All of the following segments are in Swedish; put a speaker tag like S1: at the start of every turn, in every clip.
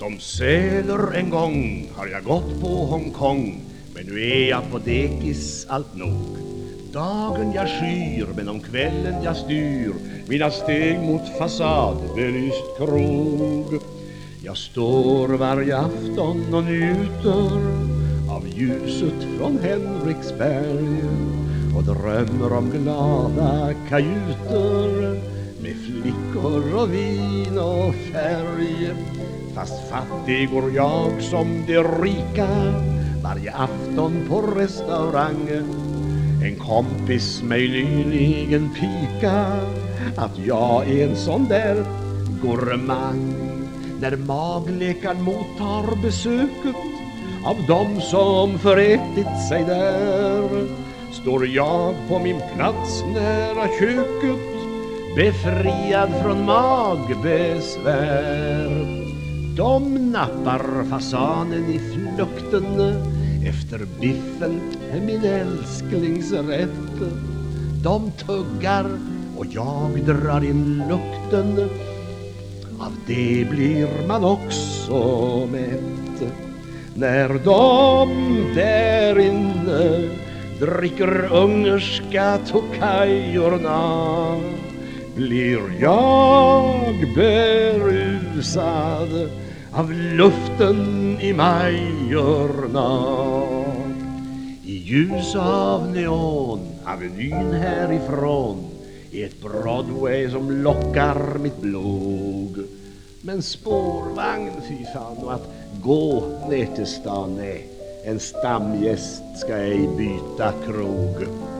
S1: Som söder en gång har jag gått på Hongkong, men nu är jag på dekis allt nog. Dagen jag skyr, men om kvällen jag styr mina steg mot fasad belyst krog. Jag står varje afton och njuter av ljuset från Henriksberg och drömmer om glada kajuter med flickor och vin och färg. Fast fattig går jag som de rika varje afton på restaurang. En kompis mig nyligen pika att jag är en sån där gourmand. När magläkaren mottar besöket av dem som förätit sig där, står jag på min plats nära köket, befriad från magbesvär. De nappar fasanen i flukten efter biffen, min älsklingsrätt. De tuggar och jag drar in lukten, av det blir man också mätt. När de där inne dricker ungerska tokajorna, blir jag berusad av luften i Majorna. I ljus av neon, avenyn härifrån, är ett Broadway som lockar mitt blod. Men spårvagn, fy fan, och att gå ner till stan, nej, en stamgäst ska ej byta krog.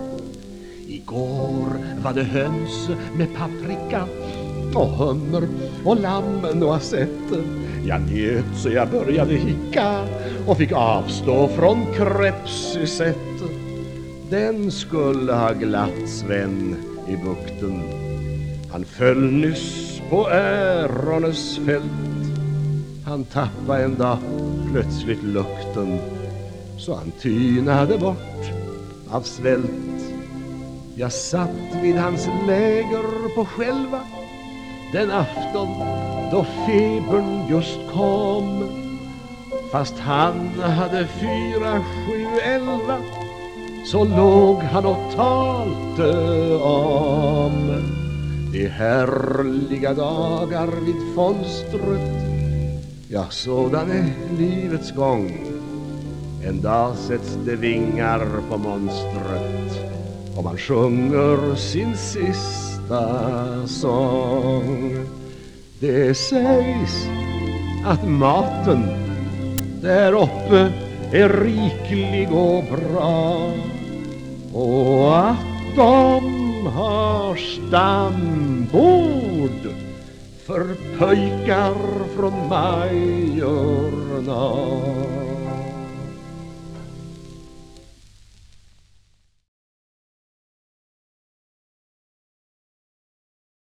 S1: Igår var det höns med paprika och hummer och lamm noisette. Jag njöt så jag började hicka och fick avstå från crêpes. Den skulle ha glatt Sven i bukten. Han föll nyss på Ärones fält. Han tappade en dag plötsligt lukten, så han tynade bort av svält. Jag satt vid hans läger på själva den afton då febern just kom. Fast han hade 4-7-11, så låg han och talte om de härliga dagar vid fönstret. Ja, sådan är livets gång. En dag sätts det vingar på monstret och man sjunger sin sista sång. Det sägs att maten där uppe är riklig och bra, och att de har stambord för pojkar från Majorna.